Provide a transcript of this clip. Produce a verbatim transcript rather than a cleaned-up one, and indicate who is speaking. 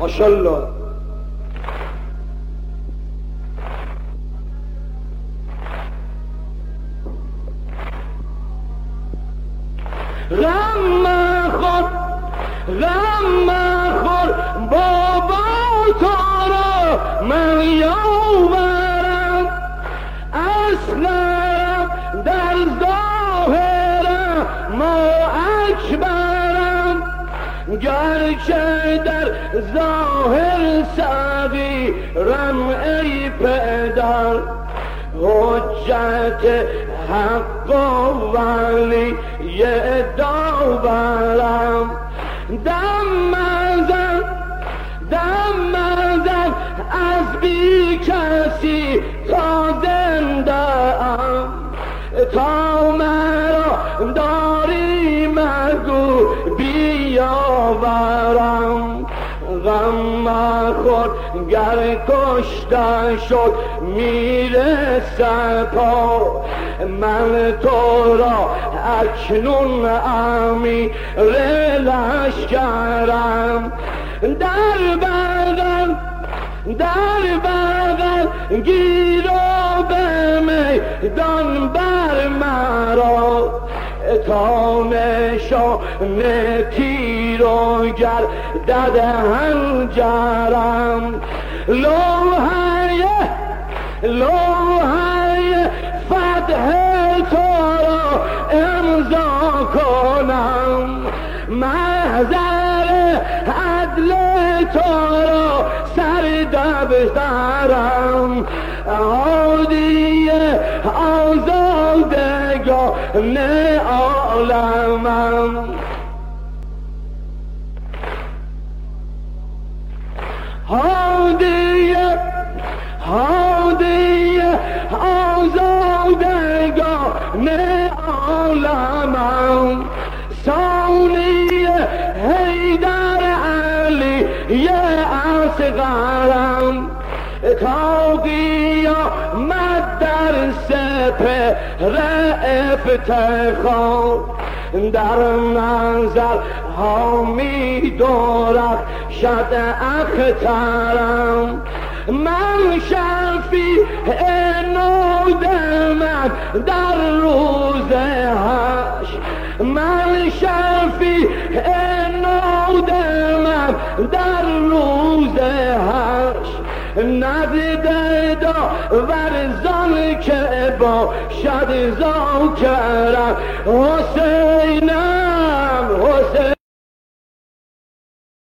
Speaker 1: ماشاءالله. غم خور غم خور بابا تو را من یاورم، اصلا در ظاهرم ما اکبرم، گرچه در ظاهر صغیرم ای پدر، حجت حق و ولی داورم. دم مزن دم مزن از بی کسی تا زنده ام، تا مرا داری مگو بیاورم. غم مخور گر کشته شد میره سپاه، من تو را اکنون امیر لشکرم. در بغل در بغل گیر و به میدان بر مرا، تا نشان تیر و گردد هنجرم. لوحه لوحه فتح تو را امضا کنم، محضر عدل تو را سر دفترم. هادی آزادگان عالمم، هادی هادی آزادگان عالمم. ثانی حیدر علی اصغرم، تا قیامت در سپهر افتخار، در نظر ها می درخشد اخترم. من شفیع نود من در روز حشر، من شفیع نود من در روز حشر، نزد داورزان که باشد ذاکرم. حسینم حسین